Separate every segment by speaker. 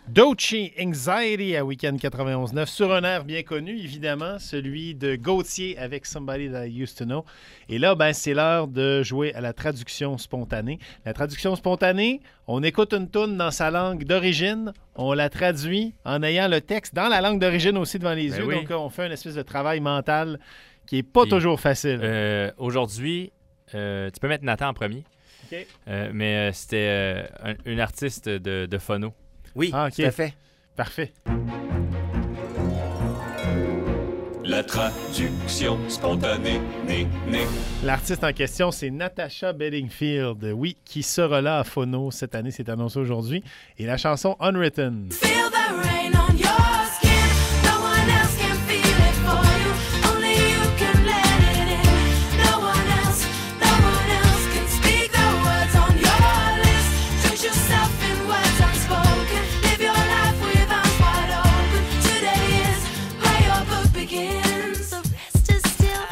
Speaker 1: Doechii, Anxiety à Weekend 91.9, sur un air bien connu, évidemment, celui de Gauthier avec Somebody That I Used to Know. Et là, c'est l'heure de jouer à la traduction spontanée. La traduction spontanée, on écoute une toune dans sa langue d'origine, on la traduit en ayant le texte dans la langue d'origine aussi devant les yeux. Oui. Donc, on fait une espèce de travail mental qui n'est pas toujours facile.
Speaker 2: Aujourd'hui, tu peux mettre Nathan en premier.
Speaker 1: Okay.
Speaker 2: Mais c'était une artiste de phono.
Speaker 3: Oui, tout à fait.
Speaker 1: Parfait.
Speaker 4: La traduction spontanée, né.
Speaker 1: L'artiste en question, c'est Natasha Bedingfield, oui, qui sera là à Phono cette année, c'est annoncé aujourd'hui. Et la chanson Unwritten.
Speaker 5: Feel the rain on your skin. No one else can feel it for you. Only you can let it in. No one else can speak the words on your lips. Treat yourself in words unspoken. Live your life with arms wide open. Today is where your book begins. The rest is still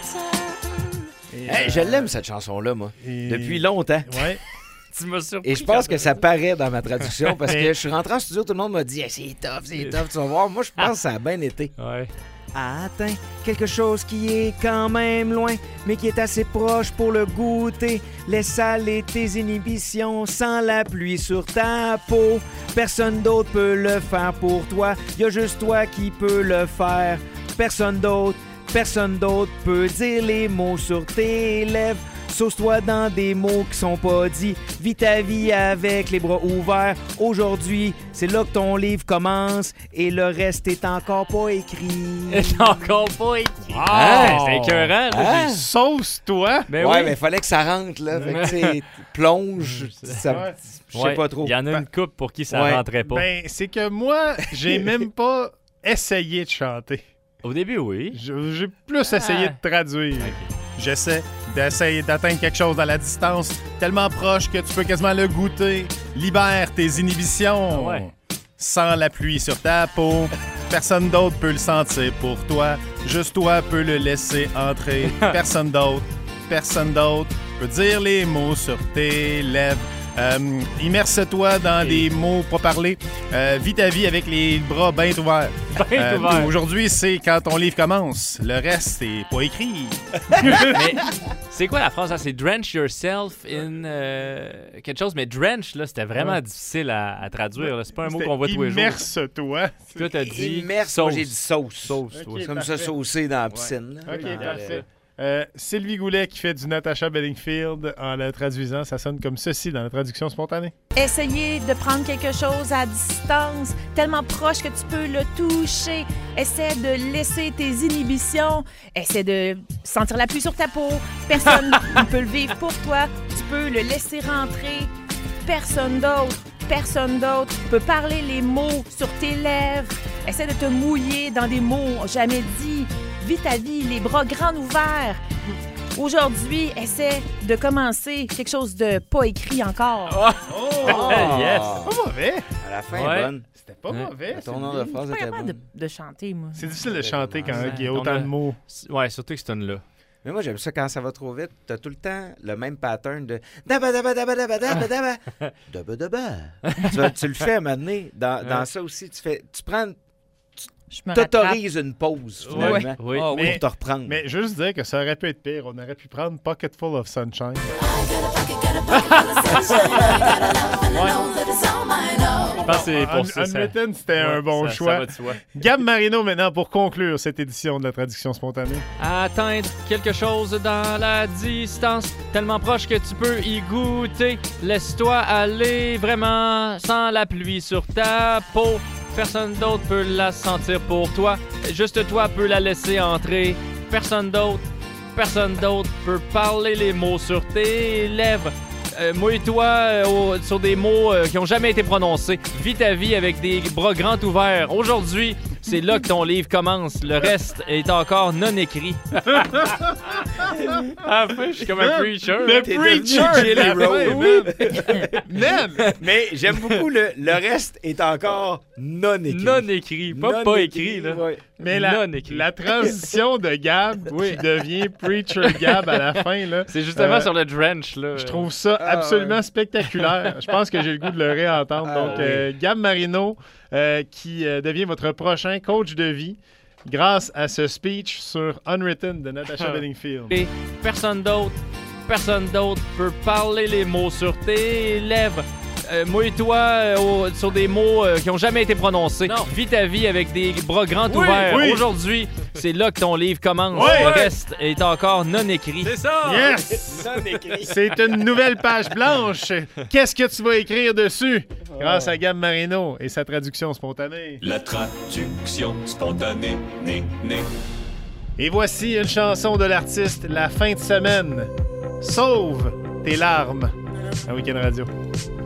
Speaker 5: unwritten.
Speaker 3: Hey, je l'aime cette chanson-là, moi. Depuis longtemps.
Speaker 1: Ouais.
Speaker 2: Tu m'as surpris.
Speaker 3: Et je pense que ça paraît dans ma traduction parce que je suis rentré en studio, tout le monde m'a dit hey, c'est tough, tu vas voir. Moi, je pense que ça a bien été.
Speaker 2: Ouais.
Speaker 3: Atteint quelque chose qui est quand même loin, mais qui est assez proche pour le goûter. Laisse aller tes inhibitions sans la pluie sur ta peau. Personne d'autre peut le faire pour toi. Y a juste toi qui peux le faire. Personne d'autre peut dire les mots sur tes lèvres. Sauce-toi dans des mots qui sont pas dits. Vis ta vie avec les bras ouverts. Aujourd'hui, c'est là que ton livre commence et le reste est encore pas écrit.
Speaker 2: C'est encore pas écrit. C'est écœurant.
Speaker 3: Hein?
Speaker 1: Sauce-toi!
Speaker 2: Ben
Speaker 3: ouais,
Speaker 2: oui.
Speaker 3: mais fallait que ça rentre, là. Fait que, tu sais, plonge, ça, je sais pas trop.
Speaker 2: Il y en a une couple pour qui ça rentrait pas.
Speaker 1: C'est que moi, j'ai même pas essayé de chanter.
Speaker 2: Au début, oui.
Speaker 1: J'ai plus essayé de traduire. Okay. J'essaie d'atteindre quelque chose à la distance, tellement proche que tu peux quasiment le goûter. Libère tes inhibitions.
Speaker 2: Ah ouais.
Speaker 1: Sans la pluie sur ta peau. Personne d'autre peut le sentir pour toi. Juste toi peux le laisser entrer. Personne d'autre peut dire les mots sur tes lèvres. Immerse-toi dans des mots pas parlés. Vis ta vie avec les bras bien ouverts. Aujourd'hui, c'est quand ton livre commence. Le reste, c'est pas écrit.
Speaker 2: Mais c'est quoi la phrase? C'est drench yourself in quelque chose. Mais drench, là, c'était vraiment difficile à traduire. Là. C'est pas un mot qu'on voit tous les jours.
Speaker 1: Immerse-toi.
Speaker 2: Toi, t'as dit
Speaker 3: immerse,
Speaker 2: sauce.
Speaker 3: Moi, j'ai dit sauce.
Speaker 1: Okay,
Speaker 3: comme ça, saucé dans la piscine.
Speaker 1: OK, parfait. Sylvie Goulet qui fait du Natasha Bedingfield en la traduisant, ça sonne comme ceci dans la traduction spontanée.
Speaker 6: Essayez de prendre quelque chose à distance, tellement proche que tu peux le toucher. Essaie de laisser tes inhibitions. Essaie de sentir la pluie sur ta peau. Personne ne peut le vivre pour toi. Tu peux le laisser rentrer. Personne d'autre peut parler les mots sur tes lèvres. Essaie de te mouiller dans des mots jamais dits. Vis ta vie, les bras grands ouverts. Aujourd'hui, essaie de commencer quelque chose de pas écrit encore.
Speaker 2: Yes!
Speaker 1: C'est pas mauvais.
Speaker 3: À la fin, bonne.
Speaker 1: C'était pas mauvais.
Speaker 3: Ton nom de phrase
Speaker 6: Je suis
Speaker 3: était
Speaker 6: pas capable
Speaker 3: bon.
Speaker 6: de chanter, moi.
Speaker 1: C'est difficile de chanter quand il y a autant de mots.
Speaker 2: Ouais, surtout que c'est une là.
Speaker 3: Mais moi, j'aime ça quand ça va trop vite. T'as tout le temps le même pattern de daba daba daba daba daba daba daba daba. Tu le fais à un moment donné. Dans ça aussi, tu prends... T'autorises une pause, finalement,
Speaker 2: oui.
Speaker 3: pour te reprendre.
Speaker 1: Mais juste dire que ça aurait pu être pire. On aurait pu prendre Pocket Full of Sunshine.
Speaker 2: Je pense que c'est pour ça.
Speaker 1: Unwritten, c'était un bon choix.
Speaker 2: Ça va de soi.
Speaker 1: Gab Marino, maintenant, pour conclure cette édition de la traduction spontanée.
Speaker 2: Atteindre quelque chose dans la distance, tellement proche que tu peux y goûter. Laisse-toi aller vraiment sans la pluie sur ta peau. Personne d'autre peut la sentir pour toi. Juste toi peux la laisser entrer. Personne d'autre peut parler les mots sur tes lèvres. Mouille-toi sur des mots qui n'ont jamais été prononcés. Vis ta vie avec des bras grands ouverts. Aujourd'hui, c'est là que ton livre commence. Le reste est encore non écrit. À la fin, je suis comme un preacher.
Speaker 1: Le
Speaker 3: T'es
Speaker 1: preacher!
Speaker 3: devenu Jelly
Speaker 1: la
Speaker 3: Roll.
Speaker 1: fin, man.
Speaker 3: Mais j'aime beaucoup le reste est encore non écrit.
Speaker 2: Non écrit, pas
Speaker 3: Non
Speaker 2: écrit, là.
Speaker 3: ouais.
Speaker 1: Mais
Speaker 2: Non écrit.
Speaker 1: la transition de Gab qui devient Preacher Gab à la fin, là,
Speaker 2: C'est justement sur le drench, là.
Speaker 1: je trouve ça absolument spectaculaire. Je pense que j'ai le goût de le réentendre.
Speaker 3: Ah,
Speaker 1: Donc,
Speaker 3: oui.
Speaker 1: Gab Marino, qui devient votre prochain coach de vie grâce à ce speech sur Unwritten de Natasha Bedingfield.
Speaker 2: Et personne d'autre peut parler les mots sur tes lèvres. Mouille-toi sur des mots qui n'ont jamais été prononcés.
Speaker 7: Non.
Speaker 2: Vis ta vie avec des bras grands ouverts.
Speaker 1: oui.
Speaker 2: Aujourd'hui, c'est là que ton livre commence.
Speaker 1: Ouais.
Speaker 2: Le reste est encore non écrit.
Speaker 7: C'est ça!
Speaker 1: Yes!
Speaker 3: Non écrit.
Speaker 1: C'est une nouvelle page blanche. Qu'est-ce que tu vas écrire dessus? Grâce à Gab Marino et sa traduction spontanée.
Speaker 4: La traduction spontanée, né.
Speaker 1: Et voici une chanson de l'artiste La fin de semaine. Sauve tes larmes. À Week-end Radio.